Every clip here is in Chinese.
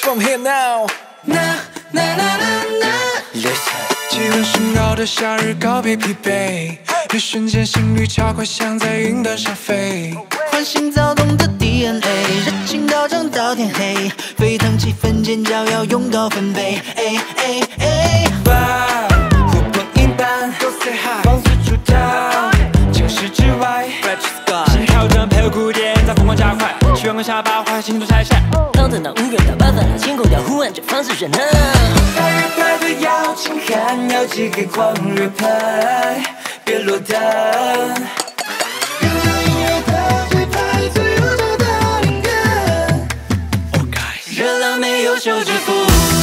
from here now。气温升高的夏日，告别疲惫，一瞬间心率超快，像在云端上飞。 唤醒躁动的 DNA， 热情高涨到天黑，沸腾气氛尖叫要用高分贝。 呼朋引伴，放肆出逃，城市之外，心跳转配合鼓点，在疯狂加快，希望跟下巴画心中拆下。 当等到无人到八分了，天空调呼唤着方式选呢。 快乐派的邀请函，要寄给狂热派，别落单。跟着音乐的节拍，自由找到灵感。 热浪没有休止符。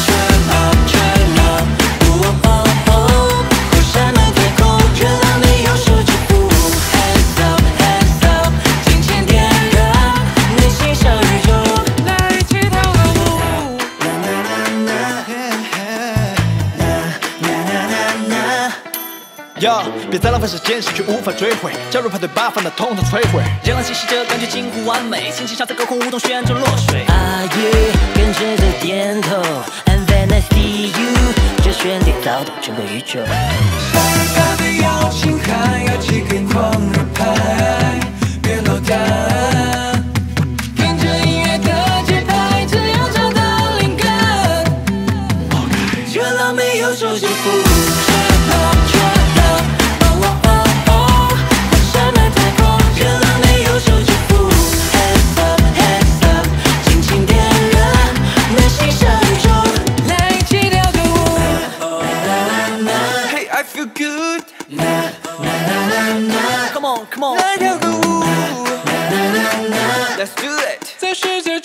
别再浪费时间，失去无法追回。加入派对，把烦恼统统摧毁。 热浪袭袭着，感觉近乎完美。心情像在隔空舞动，旋转落水。啊耶，跟着的点头。And then I see you， 这旋律骚动整个宇宙。 他的邀请函要寄给狂热派，别落单。跟着音乐的节拍，只要找到灵感。 热浪没有休止符。 Come on， 来跳个舞 ，Let's do it， 在世界。